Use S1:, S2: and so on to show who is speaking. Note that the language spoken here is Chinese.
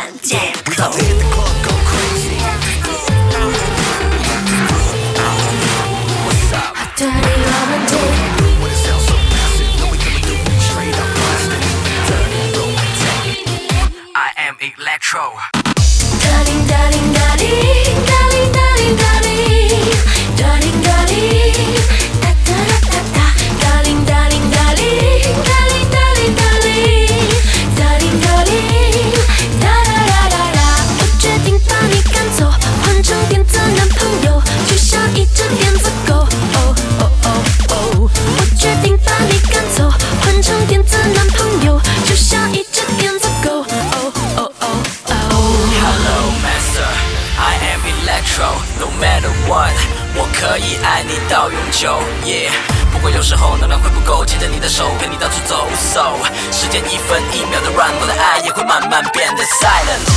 S1: romantic.
S2: We about to hit the club, go crazy. What's up?
S1: Dirty romantic.
S2: When it sounds so massive, know we coming through straight up plastic. Dirty romantic. I am electro.
S1: Darling, darling, darling, darling, darling, darling, darling, darling, da da da da da. Darling, darling, darling, darling, darling, darling, darling, darling, da da da da da。我决定把你赶走，换成电子男朋友，就像一只电子狗。哦哦哦哦，我决定把你赶走，换成电子男朋友，就像一只电子狗。哦哦哦哦。
S2: Hello, master. I am electro. No matter what, 我可以爱你到永久。Yeah. 不过有时候能量会不够，牵着你的手陪你到处走。So 时间1分1秒的 run， 我的爱也会慢慢变得 silent。